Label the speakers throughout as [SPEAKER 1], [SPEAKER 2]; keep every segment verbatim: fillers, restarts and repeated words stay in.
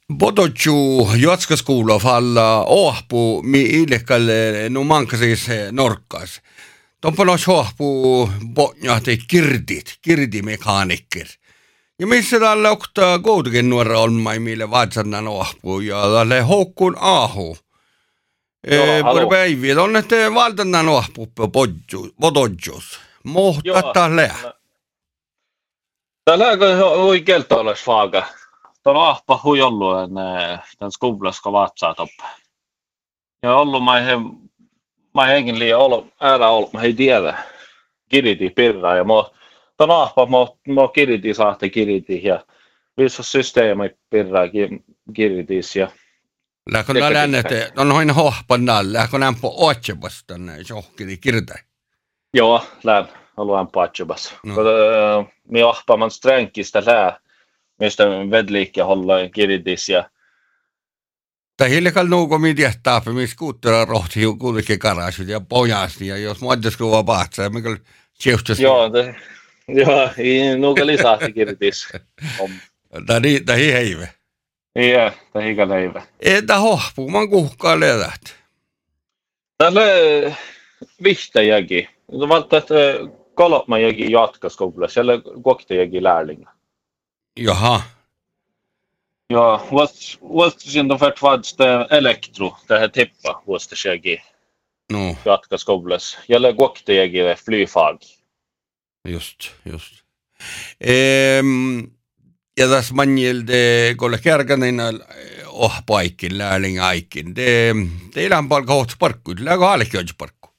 [SPEAKER 1] Bodotju jatskaskoula falla ohpu mi ilkalle no manka siis norkkas. Tompanos ohpu botnjahti kirdit, kirdimekaanikir. Ja missä tällä okta koutakin nuora on mai mille vatsannan ohpu ja tälle hokkun ahu. Puri päiviä, on että valtannan ohpu bodotjus. Mohtatta lää.
[SPEAKER 2] Tällä on kelta olisi faaga. Tuolla on ahpa hui ollut tämän skublaska vatsaa toppe. Ja ollut mä he mä henkin liian ollut älä ollut mä ei tiedä. Kiriti pirraa ja mä tuolla ahpa mä mä kiriti saatte kiriti ja vissä systeemi pirraa kiritis ja
[SPEAKER 1] läkö nää lännete on noin hohpan nää läkö nämpo otsebas tänne johkiri kirta.
[SPEAKER 2] Joo, län haluan patsebas. Mi ahpa man stränkistä lää. Mistä vedliikkiä hollaa kiritis ja
[SPEAKER 1] tai hiljakal nuuko mi tietää missä kuuttera rohti kuitenkin karasut ja pojasti ja jos muodas kuva paatsa ja mikä chieftas.
[SPEAKER 2] Joo, te, joo, ei nuuko lisäti kiritis.
[SPEAKER 1] Tadi tahi heive.
[SPEAKER 2] Joo, tahi heive.
[SPEAKER 1] Entä hohpu man kuhkaa ledat.
[SPEAKER 2] Tälle vihtäjäkin. Valta että kolmajakin jatkaskoulussa siellä koktajakin lärlinga.
[SPEAKER 1] Jaha.
[SPEAKER 2] Ja, vad vad synd om vart vad det elektro det här tippa vad det sker.
[SPEAKER 1] No.
[SPEAKER 2] Jatkaskoulussa. Jälle koktajakin flyfag.
[SPEAKER 1] Just, just. Ehm ja tässä manjilde kolle kärkänen oh paikin lärling aikin. De teillä on palka hot parkku. Lägö alkioj parkku.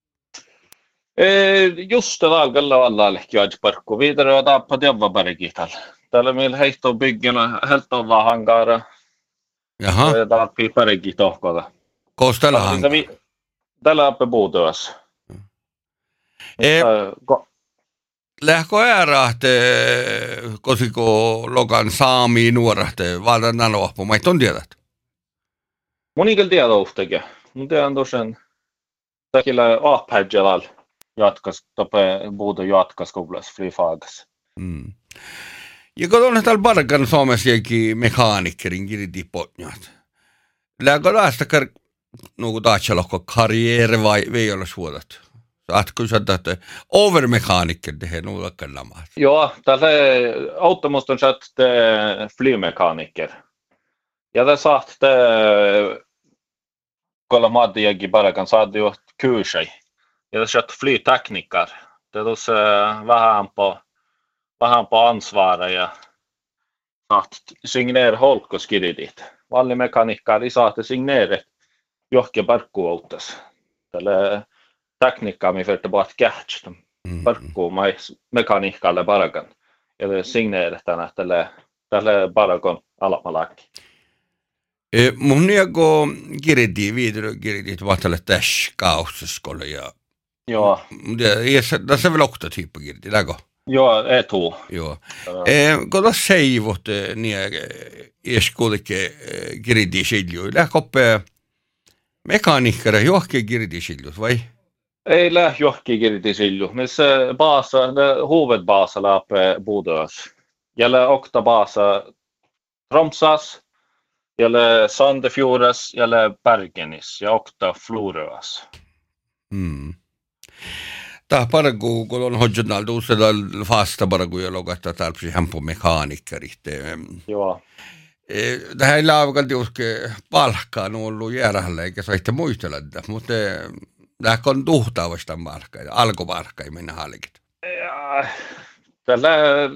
[SPEAKER 2] Eh just det alkalla alla alkioj parkku. Vidare att tappa devva bergital. Täällä meillä heittoo byggjana helt olla hangara.
[SPEAKER 1] Jaha.
[SPEAKER 2] Ja tappi bergit tohkoda.
[SPEAKER 1] Kostella hangara.
[SPEAKER 2] Täällä appe puutuas.
[SPEAKER 1] Eh lähkö äärahte kosiko lokan saami nuorahte valtan nalohpu. Mä et on tiedät.
[SPEAKER 2] Mun ikel tiedä uhtakin. Mun tiedän tosiaan takilla ahpädjalal jatkas tape puutu jatkas koulussa flyfagas.
[SPEAKER 1] Mm. Ja kun on täällä parkan Suomessa jokin mekaanikkerin kiriti potnjat. Lähkö laastakar nuku taatsalohko karriere vai vei olla suodat? Saatko sä tätä overmekaniker tehdä nuullakaan lamaa?
[SPEAKER 2] Joo, tällä automusta on satt flymekaniker. Ja det satt det kolla maddiakin parakan saati jo kyysei. Ja det satt flytekniker. Det tuossa vähän på vähän på ansvara ja satt signera holkoskiritit. Vallimekaniker i satte signera johonkin parkkuautas. Tällä tekniikkaa mi för tillbaka catch dem. Parkku mai mekaniikalle parakan. Ja det signerar tänä tällä tällä parakon alamalaki.
[SPEAKER 1] E mun niego kiriti video kiriti vahtale täsh kausskolle ja.
[SPEAKER 2] Joo.
[SPEAKER 1] Ja tässä vielä okta tyyppi kiriti, läkö?
[SPEAKER 2] Joo, etu.
[SPEAKER 1] Joo. Eh kun seivot niin eskuulikke kiriti silju. Lähkoppe mekaniikka johonkin kiriti silju vai?
[SPEAKER 2] Ei lähe johonkin kiriti silju. Missä baasa, huvudbaasa läpe Bodös. Jälle okta baasa Tromsas, jälle Sandefjordas, jälle Bergenis ja okta Floröas.
[SPEAKER 1] Mm. Tää parku, kun on hodjonnalta usealla fasta parku, jolla on tarvitsi hämpö mekaanikkarit.
[SPEAKER 2] Joo.
[SPEAKER 1] Tähän ei laavukalti uske palkkaan ollut järjellä, eikä saitte muistella tätä, mutta tämä on tuhtaavasta palkkaa, alkupalkkaa ei mennä halkit.
[SPEAKER 2] Ja, tällä,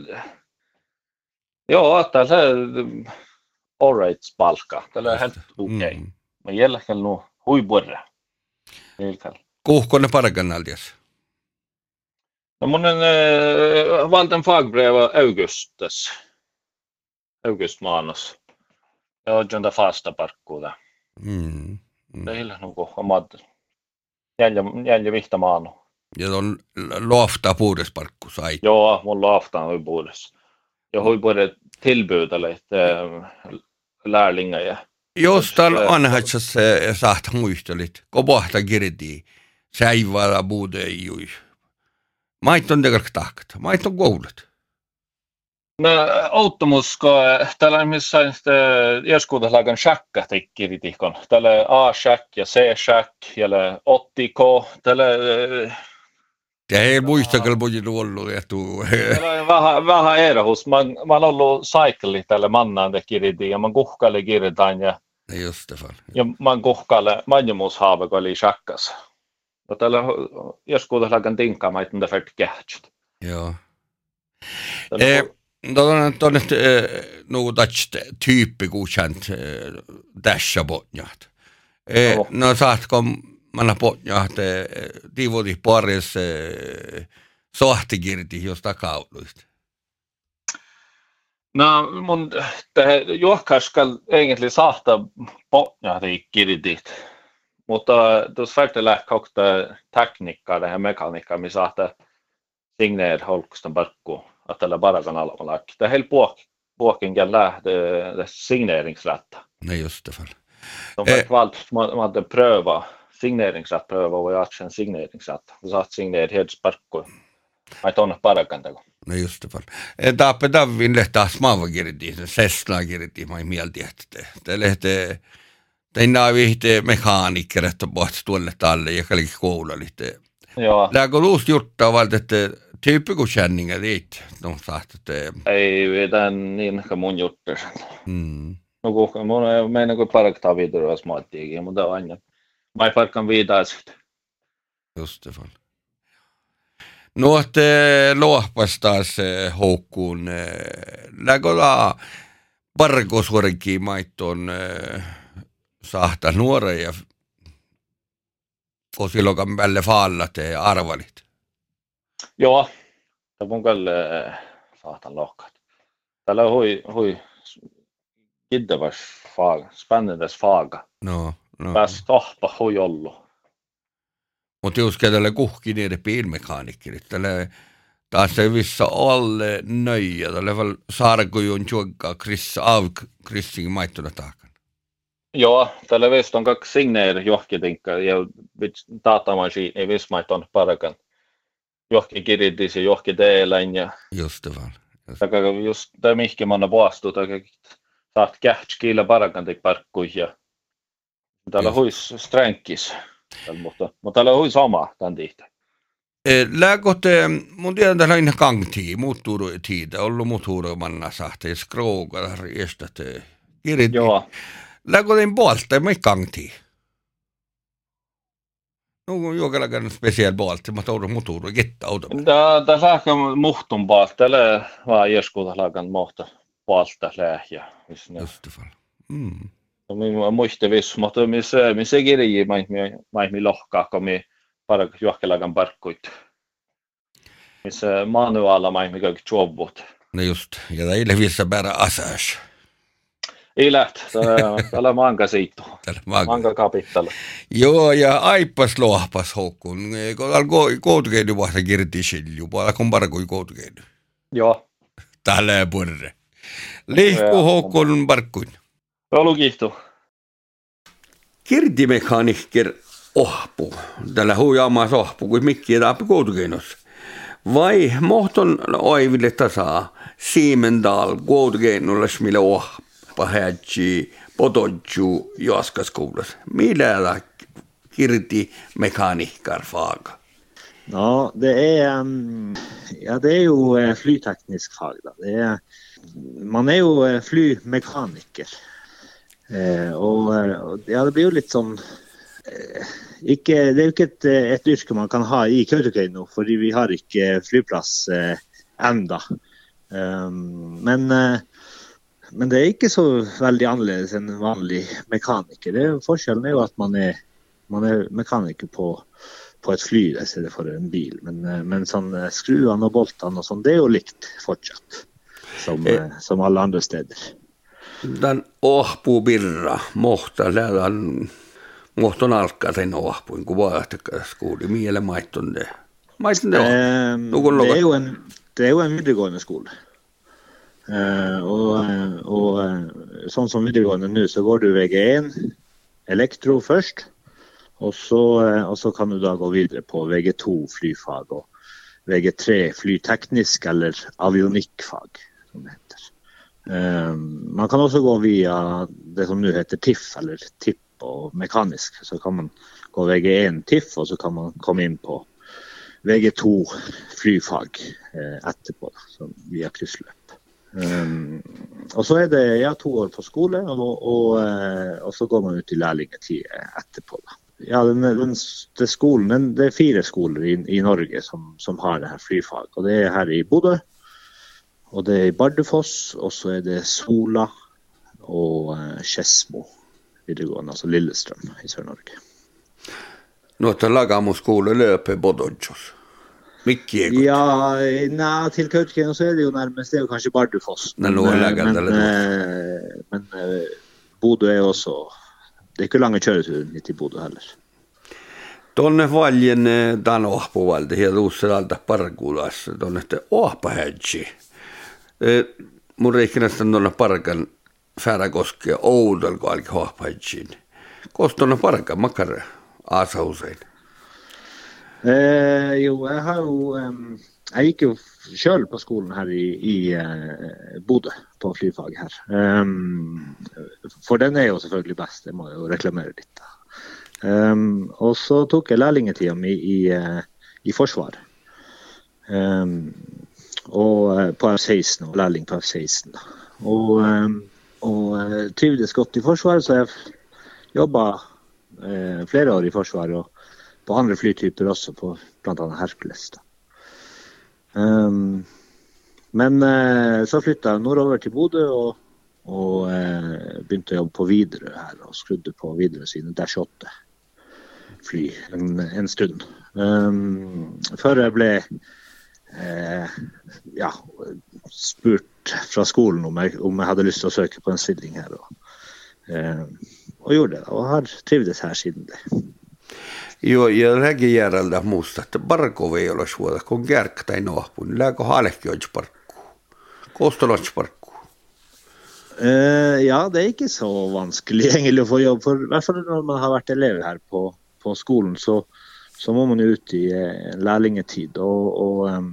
[SPEAKER 2] joo, tällä all right palkka, tällä helt okei. Okay. Men jälkeen nu huipuerra.
[SPEAKER 1] Kuhko ne parkanaltias?
[SPEAKER 2] No mun äh, valten fagbreva augustas. August maanos. Ja on jonta fasta parkkuuta.
[SPEAKER 1] Mm. mm.
[SPEAKER 2] Teillä nuku omat jäljä jäljä vihta maano.
[SPEAKER 1] Ja on lofta puudes parkku sai.
[SPEAKER 2] Joo, mun lofta on puudes. Ja huipuudet tilbudelle äh, lärlingar ja.
[SPEAKER 1] Jos täällä anhaitsas saat muistelit, kopahta kirti, säivällä puude ei jui. Mait on tegar tahkat, mait on koulut.
[SPEAKER 2] No, automusko, täällä on missä joskuudaslagan shakka tekkiritikon. Täällä A-shack ja C-shack ja ottiko. Täällä
[SPEAKER 1] ja ei muistakaan pojin ollut ja tuu.
[SPEAKER 2] täällä on vähän vähän erohus. Mä mä oon ollut cycle täällä mannaan tekiriti ja mä kuhkalle kirjoitan ja
[SPEAKER 1] Just det fall.
[SPEAKER 2] ja mä kuhkalle manjumushaave kun oli shakkas. Ja täällä joskuudaslagan tinkkaa mä itse färt kähtsät.
[SPEAKER 1] Joo. Eh, no on on nyt no touch tyyppi godkänt dasha botnjat. Eh,
[SPEAKER 2] Joo.
[SPEAKER 1] no saatko manna botnjat tivoli paris sohtikirti josta kauluista.
[SPEAKER 2] No mun tämä juokkaskal egentligen sahta botnjati kirjoitit. Mutta tuossa färtelä kokta tekniikkaa ja mekaniikkaa, missä sahta signeer holkustan barkku. Att tällä barakan alalla. Det är helt på påken gälla det signeringsrätta.
[SPEAKER 1] Nej just det fall.
[SPEAKER 2] De fick valt man hade pröva signeringsrätt pröva och jag känner signeringsrätt. Så att signera helt sparkko. Mä tonne barakan tego.
[SPEAKER 1] No just det fall. Tappe Davin lehtä smavagirti, Cessna-girti, mä mielti, että te lehte teinaa vihte mekaanikker, että pohti tuolle talle ja kaikki koulalitte.
[SPEAKER 2] Joo.
[SPEAKER 1] Lääkö luust juttaa valta, että tyyppikokänningar dit, de sagt att det...
[SPEAKER 2] Ei vedän niin kuin mun juttu.
[SPEAKER 1] Mm.
[SPEAKER 2] No kun mun ei mennä kuin parktaa vidurua smaattiikin, mutta on aina. Mä ei parkkaan viitaa sitten.
[SPEAKER 1] Just det fall. No, että lohpas taas houkkuun. Lääkö la parkosuorikin maittoon sahta nuora ja kosilokan päälle faallat ja arvalit.
[SPEAKER 2] Joo, det mun kyllä saatan lohkat. Täällä on hui, hui kiddavas faaga, spännendes faaga.
[SPEAKER 1] No, no.
[SPEAKER 2] Pääs tohpa hui ollut.
[SPEAKER 1] Mutta jos tälle kuhki niiden piilmekaanikki, tälle taas se vissa alle nöjä, tälle väl sarkujun juokkaa Krissa av Krissin maittuna takan.
[SPEAKER 2] Joo, täällä visst on kaksi signeer johkitinkka ja datamaski ei visst maiton parakan. Johki kirjoitis ja johki teelän ja
[SPEAKER 1] Just det vaan.
[SPEAKER 2] Taka just tämä mihki manna puastu, taka saat kähtskiillä parakan teik parkkui ja täällä
[SPEAKER 1] Just.
[SPEAKER 2] huis stränkis. Mutta, mutta täällä hui sama tän tihtä.
[SPEAKER 1] Lääkot, mun tiedän täällä aina kangtii, muuttuu tiitä, ollut muuttuu manna sahte, ja skrooga, riestät, kirjit.
[SPEAKER 2] Joo.
[SPEAKER 1] Lääkot ei puolta, ei kangtii. No, jokainen speciell puolta, mutta on muuttuu, kettä auto.
[SPEAKER 2] Tää sähkö muhtun puolta, täällä vaan joskuuta laakan mohta puolta lähjä.
[SPEAKER 1] Just det fall. Mm.
[SPEAKER 2] Mä muistin viss, mutta missä missä kirjii maihmi lohkaa, kun mi parak johkelagan parkkuit. Missä manuaalla maihmi kaikki juovut.
[SPEAKER 1] No just, ja teille vissä bara asas.
[SPEAKER 2] Ei läht, täällä manka siittu.
[SPEAKER 1] Täällä maga.
[SPEAKER 2] Manka kapittelu.
[SPEAKER 1] Joo, ja aippas lohpas houkkuun. Kun alkoi koutukeidu vasta kirti silju, puolella kun parkui koutukeidu.
[SPEAKER 2] Joo.
[SPEAKER 1] Täällä purre. Lihku houkkuun parkkuin.
[SPEAKER 2] Ollut kiihtu.
[SPEAKER 1] Kirtimekanikker ohpu. Tällä huijaamaa ohpu, kuin mikki etääpä koutukeidossa. Vai mohton oiville tasaa Siemendal koutukeidolla, millä ohpa hätsi potodju Jaskaskoulussa. Millä kirtimekanikkar faga?
[SPEAKER 3] Ja, det är, um, ja, det är ju uh, flygteknisk fag. Da. Det är, man är ju uh, flymekaniker. Uh, och, uh, ja, det blir ju lite sån... Uh, ikke, det är ju inte ett, ett yrke man kan ha i Kautokeino, för vi har inte flygplats uh, ända. Um, men, uh, men det är inte så väldigt annorlunda än vanlig mekaniker. Det är, forskellen är ju att man är, man är mekaniker på på ett fly istället för en bil, men men sån skruvarna och boltarna och sånt, det är ju likt fortsatt som eh. som alla andra städer.
[SPEAKER 1] Den ohpu birra mohta lädan mohton alkaa sen ohpuin kun vaahtakas skooli miele maitton det. Maitton det.
[SPEAKER 3] Eh, det är ju en det är ju en videregående skola. Eh, och och sånt som videregående nu så går du väg ett elektro först. Och så, och så kan du då gå vidare på V G två flyfag och V G tre flyteknisk eller avionikkfag. som det heter. Um, man kan også gå via det som nå heter T I F, eller T I P og mekanisk. Så kan man gå V G én T I F, og så kan man komme inn på V G to flyfag eh, etterpå, da, så via kryssløp. Um, og så er det ja, to år på skole, og, og, og så går man ut i lærlingetid etterpå, da. Ja, den, den, det, skolen, den, det er fire skoler i, i Norge som, som har det her flyfag, og det er her i Bodø, og det er i Bardufoss, og så er det Sola og uh, Skedsmo videregående, altså Lillestrøm i Sør-Norge.
[SPEAKER 1] Nå til Lagamo skole løper Bodøjos. Mikki
[SPEAKER 3] Ja, nei, til Kautokeino så er det jo nærmest, det er jo kanskje Bardufoss, men, men, men, uh, men uh, Bodø er også... Det er ikke lange kjøreturen hit i Bodø heller.
[SPEAKER 1] Tuonne valjen dan ohpuvalta ja Ruusselalta parkulassa tuonne te ohpahädji. Mun reikinästä tuonne parkan Färäkoske ja Oudal kun alki ohpahädjiin. Koska tuonne parkan makar asa usein?
[SPEAKER 3] Eh, jo, jeg har jo um, jeg gikk jo selv på skolen her i, i uh, Bodø på flyfag her. Um, for den er jo selvfølgelig best, det må jeg jo reklamere litt da. Um, og så tok jeg lærlingetida mi i, uh, i Forsvaret. Um, og uh, på F seksten, og lærling på F seksten. Da. Og, um, og uh, trivdes godt i Forsvaret, så jeg jobbet uh, flere år i Forsvaret, og på andre flytyper også, på blant annet Hercules. Da. Um, men uh, så flyttet jeg nordover til Bodø, og, og uh, begynte å jobbe på Widerøe her, og skrudde på Widerøe sine Dash åtte fly en, en stund. Um, før jeg ble uh, ja, spurt fra skolen om jeg, om jeg hadde lyst til å søke på en stilling her, og, uh, og gjorde det, og har trivdes her siden det.
[SPEAKER 1] Joo, ja rääkijärjeltä muusta, että parkko ei ole suoda, kun kärkkä tai nohpun. Lääkö halekki olisi parkku? Kostolans parkku?
[SPEAKER 3] Uh, ja, det er ikke så vanskelig egentlig å få jobb. For i hvert fall når man har vært elev her på, på skolen, så, så må man ut i uh, lærlingetid. Og, og um,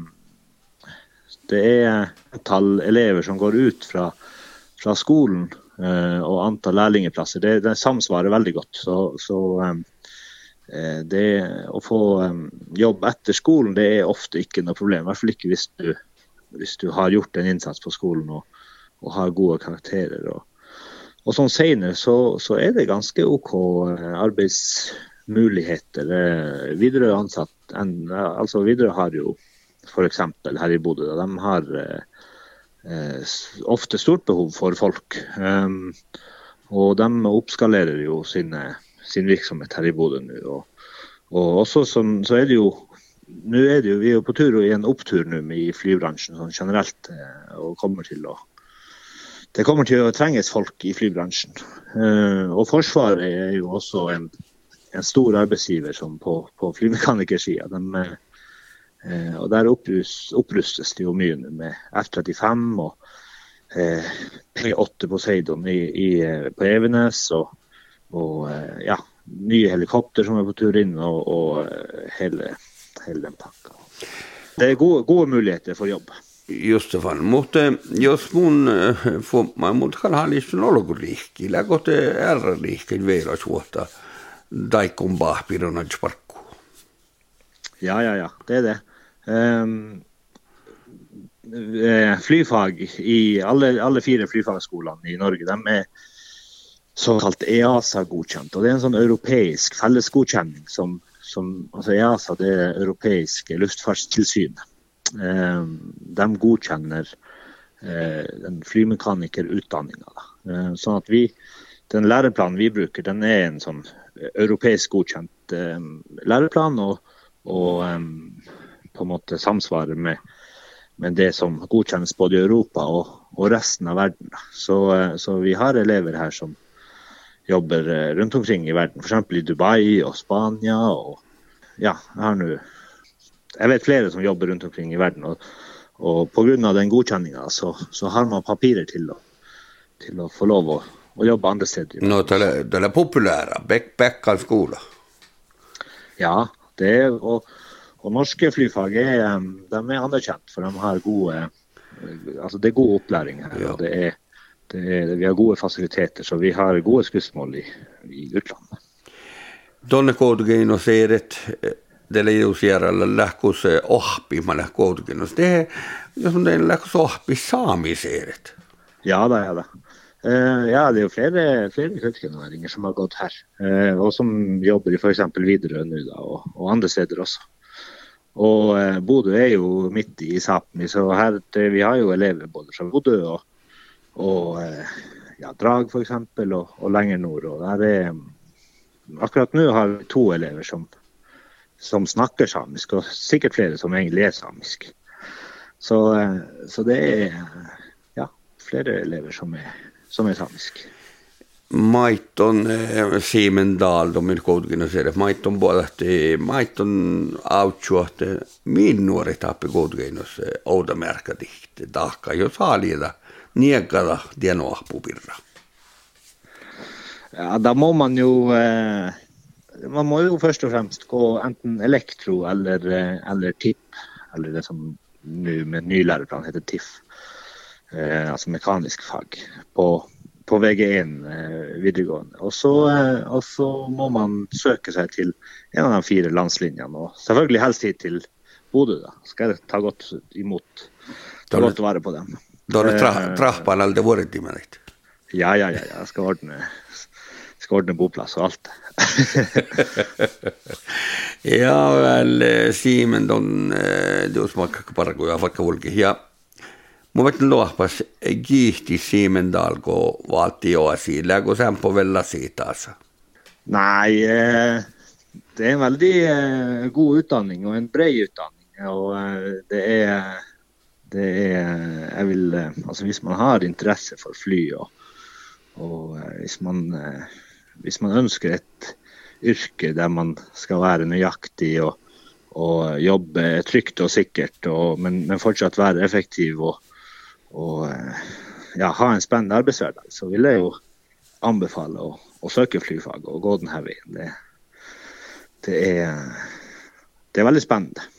[SPEAKER 3] det er antall elever som går ut fra, fra skolen, uh, og antall lærlingeplasser. Det, det samsvarer veldig godt. Så... så um, Det å få um, jobb etter skolen, det er ofte ikke noe problem. I hvert fall ikke hvis du, hvis du har gjort en innsats på skolen og, og har gode karakterer. Og, og sånn senere så, så er det ganske ok arbeidsmuligheter. Widerøe ansatt, en, altså Widerøe har jo for eksempel her i Bodø, de har eh, ofte stort behov for folk. Um, og de oppskalerer jo sine sin virksomhet her i Bodø nå, og, og også sånn, så er det jo, nå er det jo, vi er jo på tur og i en opptur nå i flybransjen sånn generelt, og kommer til å, det kommer til å trenges folk i flybransjen, uh, og Forsvaret er jo også en, en stor arbeidsgiver som på, på flymekanekersiden, de, uh, og der opprust, opprustes det jo mye nå med F trettifem og uh, P åtte Poseidon i, i, på Evenes, og og ja, nye helikopter som er på tur inn, og, og hele, hele den pakka. Det er gode, gode muligheter for jobb.
[SPEAKER 1] Just det fan, mutta jos mun fomma, mutta kan han istun olkuriikki, läkö te R-riikki vielä suota daikon bahpirona sparkku?
[SPEAKER 3] Ja, ja, ja, det er det. Um, flyfag i alle, alle fire flyfagskolene i Norge, de er såkalt E A S A-godkjent, og det er en sånn europeisk fellesgodkjenning som, som altså E A S A, det er europeiske luftfartstilsyn. Eh, de godkjenner eh, den flymekanikerutdanningen. Da. Eh, sånn at vi, den læreplanen vi bruker, den er en sånn europeisk godkjent eh, læreplan, og, og eh, på en måte samsvarer med, med det som godkjennes både i Europa og, og resten av verden. Da. Så, eh, så vi har elever her som jobber rundt omkring i verden, for eksempel i Dubai og Spania, og ja, jeg har nu, jeg vet flere som jobber rundt omkring i verden, og, og på grunn av den godkjenningen, så, så har man papirer til å, til å få lov å, å jobbe andre steder.
[SPEAKER 1] No, det er populære, Bekkan skole.
[SPEAKER 3] Ja, det er, og, og norske flyfag er, de er anerkjent, for de har gode altså det er god opplæring her,
[SPEAKER 1] Ja.
[SPEAKER 3] og det er, det er, vi har gode fasiliteter, så vi har gode skussmål i, i utlandet.
[SPEAKER 1] Tuonne Koutugeinoseiret, teille Jusjärjellä lähkus ohpimalle Koutugeinos. Det jos on teille lähkus ohpi saamiseiret.
[SPEAKER 3] Ja da, ja da. Uh, ja, det er jo flere, flere kautokeinoværinger som har gått her, uh, og som jobber i for eksempel Widerøe nå da, og, og andre steder også. Og uh, Bodø er jo midt i Sápmi, så her, det, vi har jo elever både fra Bodø og, og uh, ja, Drag for eksempel, og, og lenger nord. Og der er, akkurat nå har vi to elever som, som snakker samisk, og sikkert flere som egentlig er samisk. Så, uh, så det er ja, flere elever som er som är samisk.
[SPEAKER 1] Maiton eh, Siemendal, de är Koutugeinoseiret. Maiton puolesta, maiton autsuot, min nuori tappi Koutugeinos oudamerkadihti tahka, jos haalida niekada tienoahpupirra.
[SPEAKER 3] Ja, da må man jo eh, man må jo først og fremst gå enten elektro eller, eller T I P, eller det som nu med ny læreplan heter T I F. Eh, altså mekanisk fag på, på V G en eh, videregående. Og så, eh, og så må man søke seg til en av de fire landslinjene, og selvfølgelig helst hit til Bodø da. Skal jeg ta godt imot, ta godt vare på dem.
[SPEAKER 1] Da har du tra trappan aldri vært i med litt?
[SPEAKER 3] Ja, ja, ja, ja. Jeg skal ordne, skal ordne boplass og alt.
[SPEAKER 1] Ja, vel, Simen, don, du smakka parakuja vaikka vulki. Ja, mun vetän luohpas kiihti Siemendal, kun valti joasi. Läggo sen på vella siitä?
[SPEAKER 3] Nei, eh, det er en veldig eh, god utdanning, og en bred utdanning. Og eh, det er, det er, jeg vil, eh, altså hvis man har interesse for fly, og, og eh, hvis, man, eh, hvis man ønsker et yrke der man skal være nøyaktig og, og jobbe trygt og sikkert, og, men, men fortsatt være effektiv og, og ja, ha en spennende arbeidshverdag, så vil jeg jo anbefale å, å søke flyfag og gå denne veien. Det, det, er, det er veldig spennende.